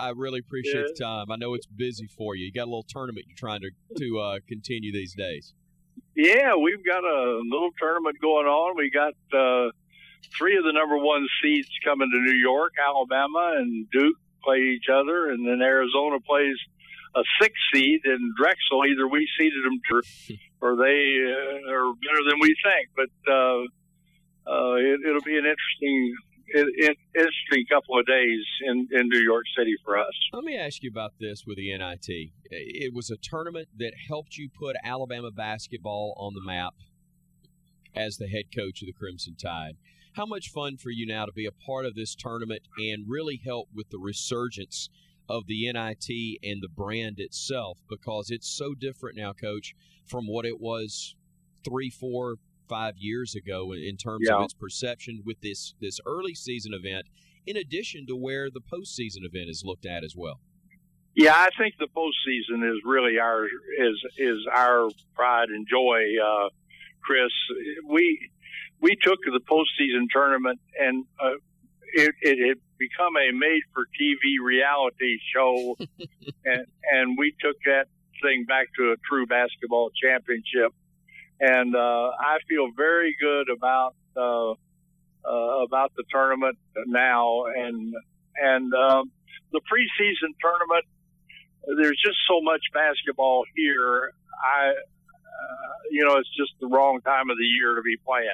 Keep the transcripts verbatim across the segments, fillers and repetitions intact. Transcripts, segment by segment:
I really appreciate yeah. the time. I know it's busy for you. You got a little tournament you're trying to to uh, continue these days. Yeah, we've got a little tournament going on. We got uh, three of the number one seeds coming to New York. Alabama and Duke play each other, and then Arizona plays a sixth seed, and Drexel, either we seeded them to, or they uh, are better than we think. But uh, uh, it, it'll be an interesting, it, it, interesting couple of days in, in New York City for us. Let me ask you about this with the N I T. It was a tournament that helped you put Alabama basketball on the map as the head coach of the Crimson Tide. How much fun for you now to be a part of this tournament and really help with the resurgence of the N I T and the brand itself, because it's so different now, Coach, from what it was three, four, five years ago in terms yeah. of its perception with this this early season event, in addition to where the postseason event is looked at as well. Yeah, I think the postseason is really our is is our pride and joy, uh, Chris. We we took the postseason tournament and uh, it, it had become a made-for-T V reality show, and and we took that thing back to a true basketball championship. And uh, I feel very good about uh, uh, about the tournament now, and and um, the preseason tournament. There's just so much basketball here. I, uh, you know, it's just the wrong time of the year to be playing.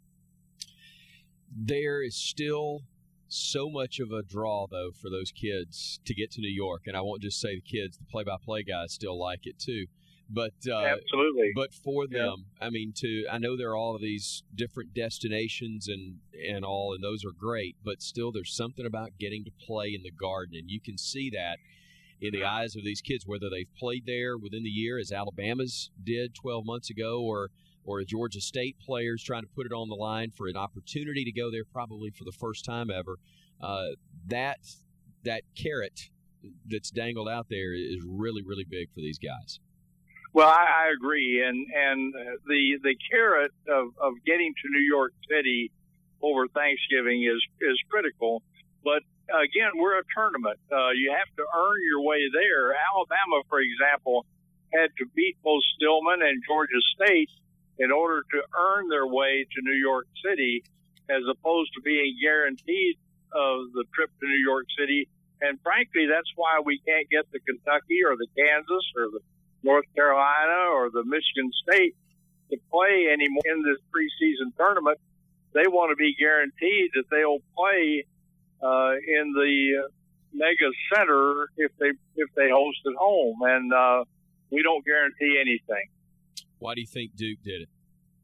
There is still so much of a draw, though, for those kids to get to New York. And I won't just say the kids, the play-by-play guys still like it too. But uh, absolutely. But for them, yeah. I mean, to I know there are all of these different destinations and, and all, and those are great. But still, there's something about getting to play in the Garden, and you can see that in the eyes of these kids, whether they've played there within the year, as Alabama's did twelve months ago, or or a Georgia State players trying to put it on the line for an opportunity to go there probably for the first time ever. Uh, that that carrot that's dangled out there is really, really big for these guys. Well, I, I agree, and and the the carrot of, of getting to New York City over Thanksgiving is is critical. But again, we're a tournament. Uh, you have to earn your way there. Alabama, for example, had to beat both Stillman and Georgia State in order to earn their way to New York City, as opposed to being guaranteed of the trip to New York City. And frankly, that's why we can't get the Kentucky or the Kansas or the North Carolina or the Michigan State to play anymore in this preseason tournament. They want to be guaranteed that they'll play uh, in the mega center if they if they host at home, and uh, we don't guarantee anything. Why do you think Duke did it?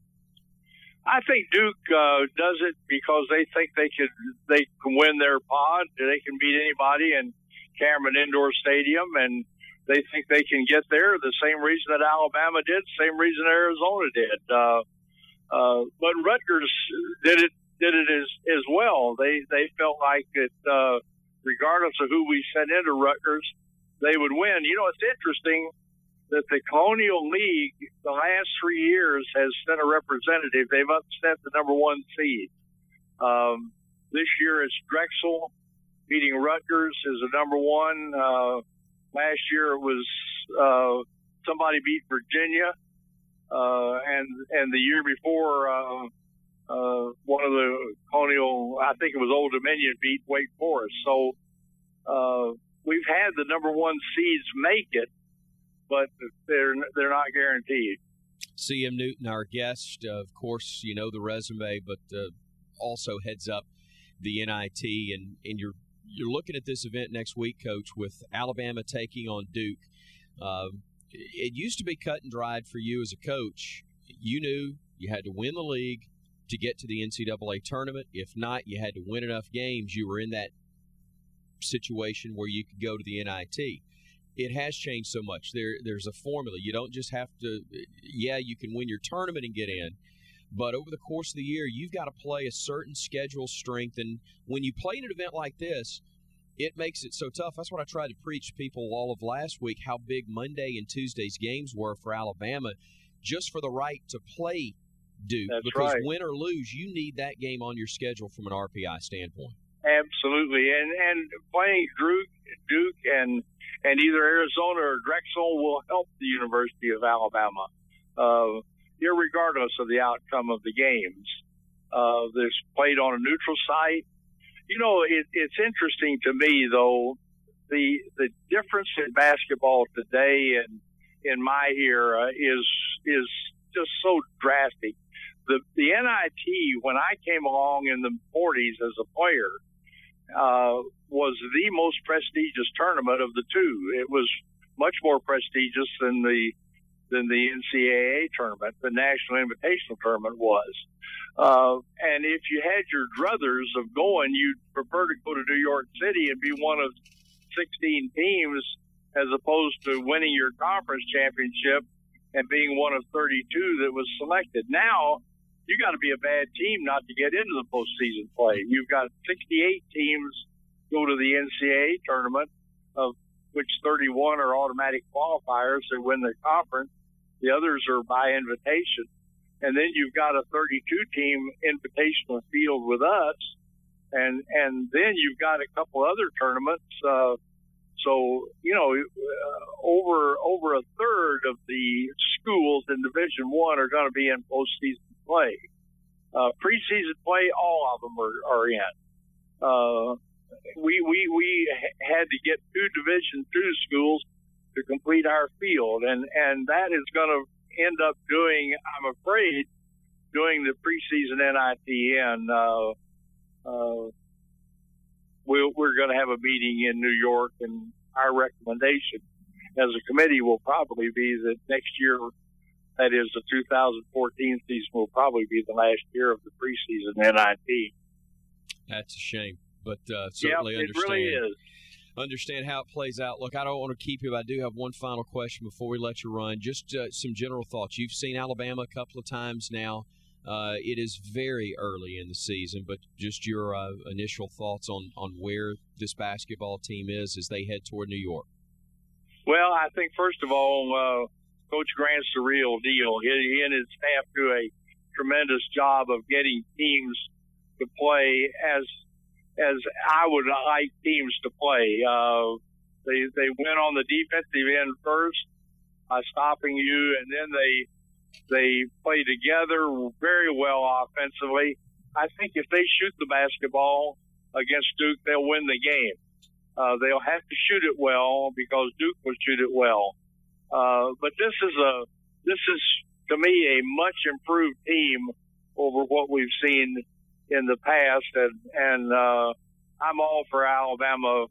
I think Duke uh, does it because they think they can they can win their pod. They can beat anybody in Cameron Indoor Stadium, and they think they can get there the same reason that Alabama did, same reason Arizona did. Uh, uh, but Rutgers did it did it as as well. They they felt like that uh, regardless of who we sent into Rutgers, they would win. You know, it's interesting that the Colonial League, the last three years, has sent a representative. They've upset the number one seed. Um, this year it's Drexel beating Rutgers as the number one. Uh, last year it was uh, somebody beat Virginia, uh, and and the year before uh, uh, one of the Colonial, I think it was Old Dominion, beat Wake Forest. So uh, we've had the number one seeds make it, but they're they're not guaranteed. C M Newton, our guest, uh, of course, you know the resume, but uh, also heads up the N I T, and, and you're you're looking at this event next week, Coach, with Alabama taking on Duke. Uh, it used to be cut and dried for you as a coach. You knew you had to win the league to get to the N C double A tournament. If not, you had to win enough games. You were in that situation where you could go to the N I T. It has changed so much. There, there's a formula. You don't just have to, yeah, you can win your tournament and get in, but over the course of the year, you've got to play a certain schedule strength. And when you play in an event like this, it makes it so tough. That's what I tried to preach to people all of last week, how big Monday and Tuesday's games were for Alabama, just for the right to play Duke. That's because right. Win or lose, you need that game on your schedule from an R P I standpoint. Absolutely, and and playing Duke, Duke and and either Arizona or Drexel will help the University of Alabama, uh, irregardless of the outcome of the games. Uh, this played on a neutral site. You know, it, it's interesting to me, though, the the difference in basketball today and in my era is is just so drastic. The the N I T, when I came along in the forties as a player, uh, was the most prestigious tournament of the two. It was much more prestigious than the than the N C double A tournament, the National Invitational Tournament was. Uh, and if you had your druthers of going, you'd prefer to go to New York City and be one of sixteen teams as opposed to winning your conference championship and being one of thirty-two that was selected. Now, you got to be a bad team not to get into the postseason play. You've got sixty-eight teams go to the N C double A tournament, of which thirty-one are automatic qualifiers that win the conference. The others are by invitation. And then you've got a thirty-two team invitational field with us. And, and then you've got a couple other tournaments. Uh, so, you know, uh, over, over a third of the schools in Division One are going to be in postseason play. Uh, preseason play, all of them are, are in. Uh, we, we, we had to get two Division Two schools to complete our field. And, and that is going to end up doing, I'm afraid, doing the preseason N I T N. Uh, uh, we'll, we're going to have a meeting in New York, and our recommendation as a committee will probably be that next year, that is the two thousand fourteen season, will probably be the last year of the preseason N I T. That's a shame, but uh, certainly yep, it understand. really is. Understand how it plays out. Look, I don't want to keep you, but I do have one final question before we let you run. Just uh, some general thoughts. You've seen Alabama a couple of times now. Uh, it is very early in the season, but just your uh, initial thoughts on, on where this basketball team is as they head toward New York. Well, I think, first of all, uh, Coach Grant's the real deal. He, he and his staff do a tremendous job of getting teams to play as as I would like teams to play. Uh, they they win on the defensive end first by stopping you, and then they they play together very well offensively. I think if they shoot the basketball against Duke, they'll win the game. Uh, they'll have to shoot it well because Duke will shoot it well. Uh, but this is a this is to me a much improved team over what we've seen in the past, and and uh, I'm all for Alabama,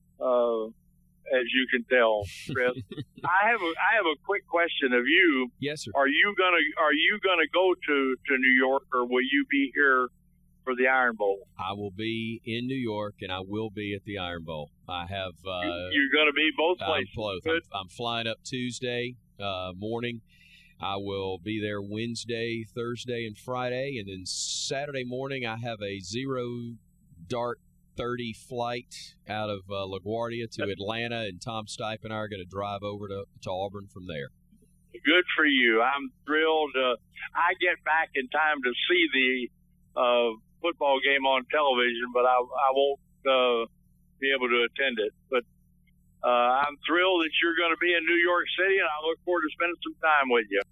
uh, as you can tell, Chris. I have a I have a quick question of you. Yes, sir. Are you gonna Are you gonna go to, to New York, or will you be here for the Iron Bowl? I will be in New York, and I will be at the Iron Bowl. I have. Uh, You're going to be both places. I'm, both. I'm, I'm flying up Tuesday uh, morning. I will be there Wednesday, Thursday, and Friday, and then Saturday morning I have a zero dark thirty flight out of uh, LaGuardia to Atlanta, and Tom Stipe and I are going to drive over to, to Auburn from there. Good for you. I'm thrilled. Uh, I get back in time to see the uh, football game on television, but I, I won't uh, be able to attend it. But uh, I'm thrilled that you're going to be in New York City, and I look forward to spending some time with you.